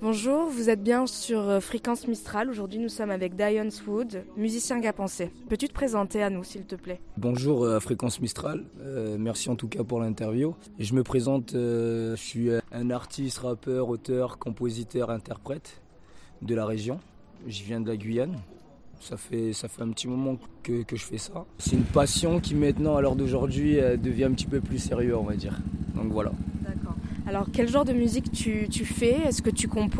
Bonjour, vous êtes bien sur Fréquence Mistral. Aujourd'hui, nous sommes avec Dions Wood, musicien gapençais. Peux-tu te présenter à nous, s'il te plaît ? Bonjour à Fréquence Mistral, merci en tout cas pour l'interview. Et je me présente, je suis un artiste, rappeur, auteur, compositeur, interprète de la région. Je viens de la Guyane. Ça fait un petit moment que je fais ça. C'est une passion qui maintenant, à l'heure d'aujourd'hui, devient un petit peu plus sérieux, on va dire. Donc voilà. D'accord. Alors, quel genre de musique tu fais ? Est-ce que tu composes ?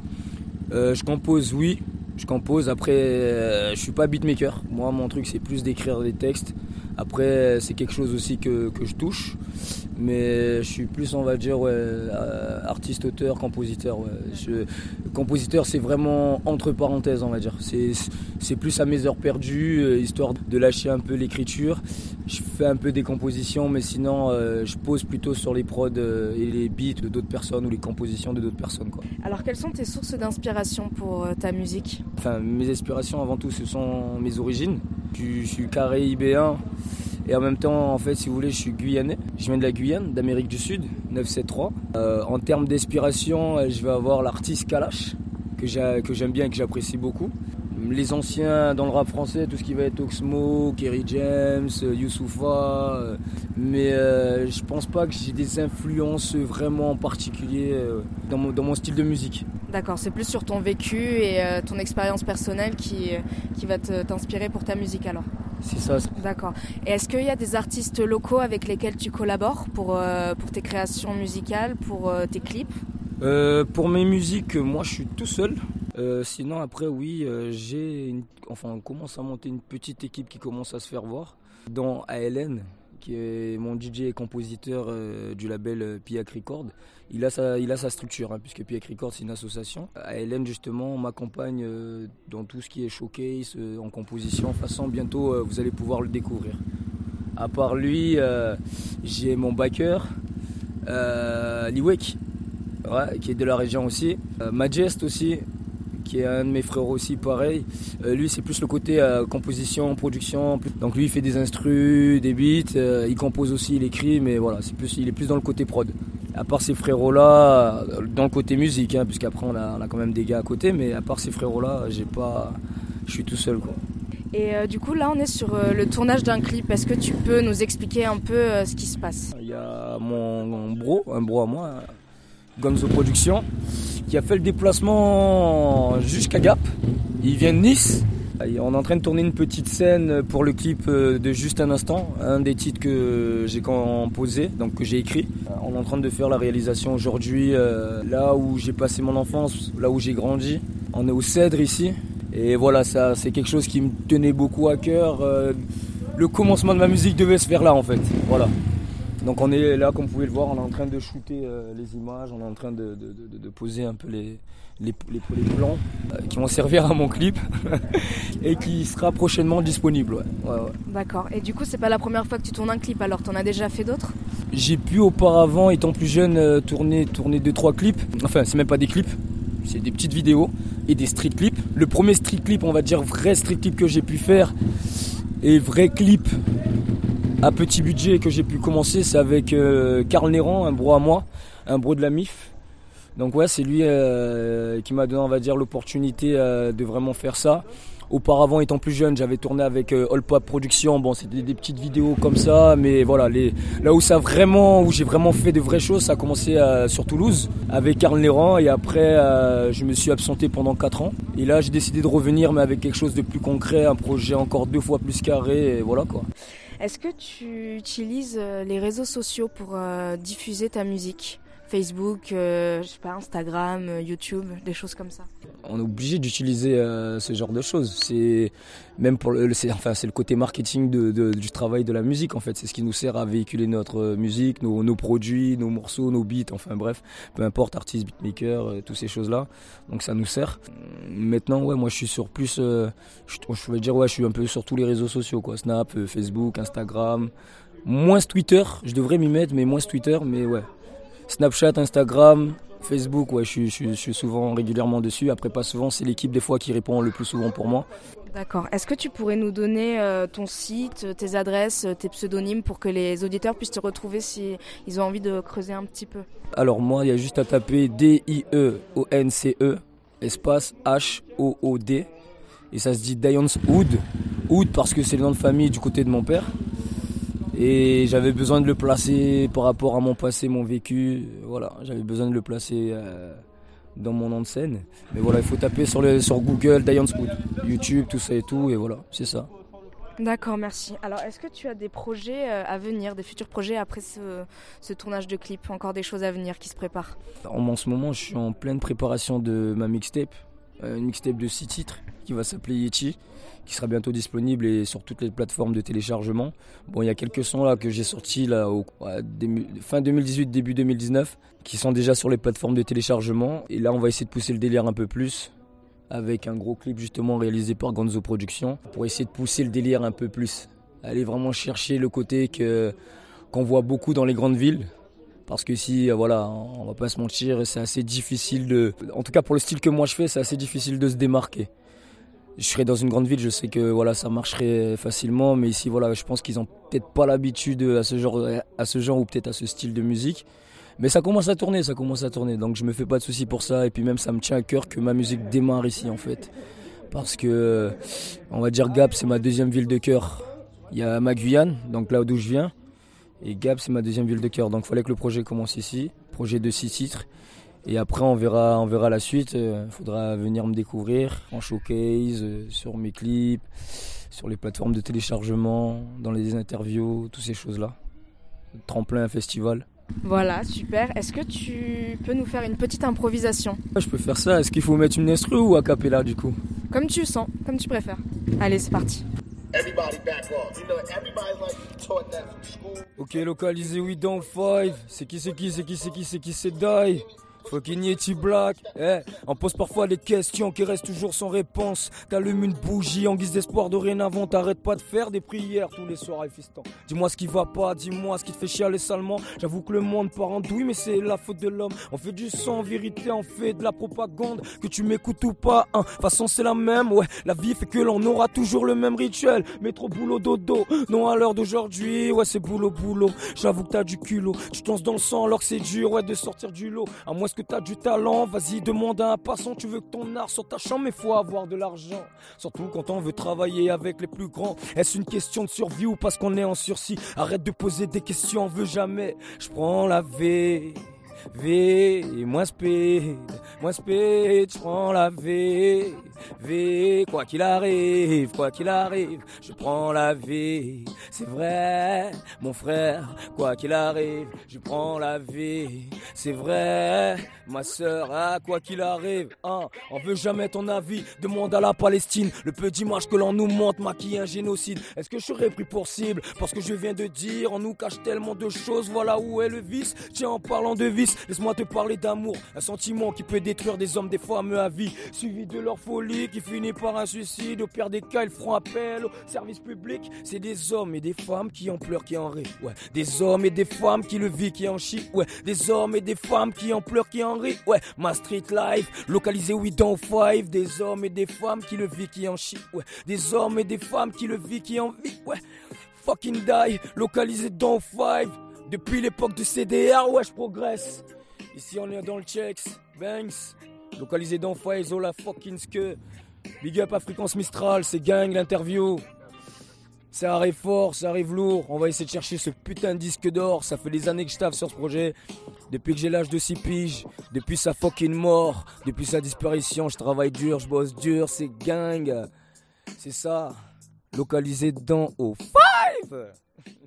Je compose, oui. Je compose. Après, je suis pas beatmaker. Moi, mon truc, c'est plus d'écrire des textes. Après, c'est quelque chose aussi que je touche. Mais je suis plus, on va dire, artiste, auteur, compositeur. Ouais. Compositeur, c'est vraiment entre parenthèses, on va dire. C'est plus à mes heures perdues, histoire de lâcher un peu l'écriture. Je fais un peu des compositions, mais sinon, je pose plutôt sur les prods et les beats de d'autres personnes ou les compositions de d'autres personnes, quoi. Alors, quelles sont tes sources d'inspiration pour ta musique ? Enfin, mes inspirations, avant tout, ce sont mes origines. Je suis caraïbéen. Et en même temps, en fait, si vous voulez, je suis guyanais. Je viens de la Guyane, d'Amérique du Sud, 973. En termes d'inspiration, je vais avoir l'artiste Kalash, que j'aime bien et que j'apprécie beaucoup. Les anciens dans le rap français, tout ce qui va être Oxmo, Kerry James, Youssoupha. Mais je pense pas que j'ai des influences vraiment en particulier dans mon style de musique. D'accord, c'est plus sur ton vécu et ton expérience personnelle qui va t'inspirer pour ta musique alors ? C'est ça. D'accord. Et est-ce qu'il y a des artistes locaux avec lesquels tu collabores pour tes créations musicales, pour tes clips ? Pour mes musiques, moi je suis tout seul. Sinon après oui, on commence à monter une petite équipe qui commence à se faire voir. Dans ALN, qui est mon DJ et compositeur du label Piac Records. Il a sa structure, puisque Piac Records c'est une association. ALN justement m'accompagne dans tout ce qui est showcase, en composition. De toute façon, bientôt vous allez pouvoir le découvrir. À part lui, j'ai mon backer, Liwek, qui est de la région aussi. Majest aussi, qui est un de mes frères aussi, pareil. Lui, c'est plus le côté composition, production. Donc lui, il fait des instrus, des beats, il compose aussi, il écrit, mais voilà, il est plus dans le côté prod. À part ces frérots-là, dans le côté musique, puisqu'après on a quand même des gars à côté, mais à part ces frérots-là, je suis tout seul, quoi. Et du coup, là, on est sur le tournage d'un clip. Est-ce que tu peux nous expliquer un peu ce qui se passe ? Il y a un bro à moi, Gonzo Productions, qui a fait le déplacement jusqu'à Gap. Il vient de Nice. On est en train de tourner une petite scène pour le clip de Juste un instant, un des titres que j'ai composé, donc que j'ai écrit. On est en train de faire la réalisation aujourd'hui, là où j'ai passé mon enfance, là où j'ai grandi. On est au Cèdre ici. Et voilà, ça, c'est quelque chose qui me tenait beaucoup à cœur. Le commencement de ma musique devait se faire là, en fait. Voilà. Donc on est là, comme vous pouvez le voir, on est en train de shooter les images, on est en train de poser un peu les plans qui vont servir à mon clip et qui sera prochainement disponible. Ouais. D'accord. Et du coup, c'est pas la première fois que tu tournes un clip, alors t'en as déjà fait d'autres ? J'ai pu auparavant, étant plus jeune, tourner 2-3 clips. Enfin, c'est même pas des clips, c'est des petites vidéos et des street clips. Le premier street clip, on va dire vrai street clip que j'ai pu faire et vrai clip à petit budget que j'ai pu commencer, c'est avec Karl Néran, un bro à moi, un bro de la MIF. Donc ouais, c'est lui qui m'a donné, on va dire, l'opportunité de vraiment faire ça. Auparavant, étant plus jeune, j'avais tourné avec All Pop Productions. Bon, c'était des petites vidéos comme ça, mais voilà, là où j'ai vraiment fait de vraies choses, ça a commencé sur Toulouse avec Karl Néran, et après je me suis absenté pendant 4 ans. Et là, j'ai décidé de revenir, mais avec quelque chose de plus concret, un projet encore 2 fois plus carré, et voilà quoi. Est-ce que tu utilises les réseaux sociaux pour diffuser ta musique ? Facebook, je sais pas, Instagram, YouTube, des choses comme ça. On est obligé d'utiliser ce genre de choses. C'est même c'est le côté marketing du travail de la musique en fait. C'est ce qui nous sert à véhiculer notre musique, nos produits, nos morceaux, nos beats. Enfin bref, peu importe, artiste, beatmaker, toutes ces choses-là. Donc ça nous sert. Maintenant, ouais, moi je suis sur plus, je vais dire ouais, je suis un peu sur tous les réseaux sociaux quoi. Snap, Facebook, Instagram, moins Twitter. Je devrais m'y mettre, mais moins Twitter, mais ouais. Snapchat, Instagram, Facebook, ouais, je suis souvent régulièrement dessus. Après, pas souvent, c'est l'équipe des fois qui répond le plus souvent pour moi. D'accord. Est-ce que tu pourrais nous donner ton site, tes adresses, tes pseudonymes pour que les auditeurs puissent te retrouver si ils ont envie de creuser un petit peu? Alors moi, il y a juste à taper DIEONCE, espace HOOD. Et ça se dit Dion's Hood. Hood parce que c'est le nom de famille du côté de mon père. Et j'avais besoin de le placer par rapport à mon passé, mon vécu. Voilà, j'avais besoin de le placer dans mon nom de scène. Mais voilà, il faut taper sur Google, Dion's Hood, YouTube, tout ça et tout. Et voilà, c'est ça. D'accord, merci. Alors, est-ce que tu as des projets à venir, des futurs projets après ce tournage de clip? Encore des choses à venir qui se préparent? En ce moment, je suis en pleine préparation de ma mixtape. Une mixtape de 6 titres qui va s'appeler Yeti, qui sera bientôt disponible et sur toutes les plateformes de téléchargement. Bon, il y a quelques sons là que j'ai sortis là fin 2018, début 2019, qui sont déjà sur les plateformes de téléchargement. Et là, on va essayer de pousser le délire un peu plus avec un gros clip justement réalisé par Gonzo Productions pour essayer de pousser le délire un peu plus. Aller vraiment chercher le côté qu'on voit beaucoup dans les grandes villes. Parce que si, voilà, on va pas se mentir, c'est assez difficile en tout cas pour le style que moi je fais, c'est assez difficile de se démarquer. Je serais dans une grande ville, je sais que voilà, ça marcherait facilement, mais ici, voilà, je pense qu'ils ont peut-être pas l'habitude à ce genre ou peut-être à ce style de musique. Mais ça commence à tourner, donc je me fais pas de soucis pour ça. Et puis même, ça me tient à cœur que ma musique démarre ici en fait. Parce que, on va dire Gap, c'est ma deuxième ville de cœur. Il y a ma Guyane, donc là d'où je viens. Et Gap, c'est ma deuxième ville de cœur. Donc il fallait que le projet commence ici. Projet de 6 titres. Et après, on verra la suite. Il faudra venir me découvrir en showcase, sur mes clips, sur les plateformes de téléchargement, dans les interviews, toutes ces choses-là. Tremplin, festival. Voilà, super. Est-ce que tu peux nous faire une petite improvisation? Je peux faire ça. Est-ce qu'il faut mettre une instru ou a cappella du coup? Comme tu le sens, comme tu préfères. Allez, c'est parti. Ok, localisé 8 dans 5. C'est qui c'est Die. Fucking Yeti Black, on pose parfois des questions qui restent toujours sans réponse. T'allumes une bougie en guise d'espoir dorénavant. T'arrêtes pas de faire des prières tous les soirs, fiston. Dis-moi ce qui va pas, dis-moi ce qui te fait chialer salement. J'avoue que le monde part en douille, mais c'est la faute de l'homme. On fait du sang, en vérité, on fait de la propagande. Que tu m'écoutes ou pas, hein, façon c'est la même, ouais. La vie fait que l'on aura toujours le même rituel. Métro, boulot, dodo, non à l'heure d'aujourd'hui, ouais c'est boulot. J'avoue que t'as du culot. Tu te lances dans le sang alors que c'est dur, ouais, de sortir du lot. À moins que t'as du talent, vas-y demande à un passant. Tu veux que ton art sorte ta chambre, mais faut avoir de l'argent. Surtout quand on veut travailler avec les plus grands. Est-ce une question de survie ou parce qu'on est en sursis? Arrête de poser des questions, on veut jamais. Je prends la V, moins speed, je prends la V, quoi qu'il arrive, je prends la V, c'est vrai, mon frère, quoi qu'il arrive, je prends la V, c'est vrai, ma sœur, ah, quoi qu'il arrive, hein, on veut jamais ton avis, demande à la Palestine, le peu d'images que l'on nous montre maquille un génocide, est-ce que je serais pris pour cible, parce que je viens de dire, on nous cache tellement de choses, voilà où est le vice, tiens en parlant de vice, laisse-moi te parler d'amour, un sentiment qui peut détruire des hommes, des femmes à vie, suivi de leur folie qui finit par un suicide. Au pire des cas, ils feront appel au service public. C'est des hommes et des femmes qui en pleurent, qui en rient. Ouais, des hommes et des femmes qui le vivent, qui en chient. Ouais, des hommes et des femmes qui en pleurent, qui en rient. Ouais, ma street life, localisé 8 dans 5. Des hommes et des femmes qui le vivent, qui en chient. Ouais, des hommes et des femmes qui le vivent, qui en vivent. Ouais, fucking die, localisé dans 5. Depuis l'époque de CDR, ouais, je progresse. Ici, on est dans le checks, Banks. Localisé dans 5, Zola fucking ske. Big up à Fréquence Mistral, c'est gang l'interview. Ça arrive fort, ça arrive lourd. On va essayer de chercher ce putain de disque d'or. Ça fait des années que je taffe sur ce projet. Depuis que j'ai l'âge de 6 piges. Depuis sa fucking mort. Depuis sa disparition, je travaille dur, je bosse dur. C'est gang. C'est ça. Localisé dans au 5.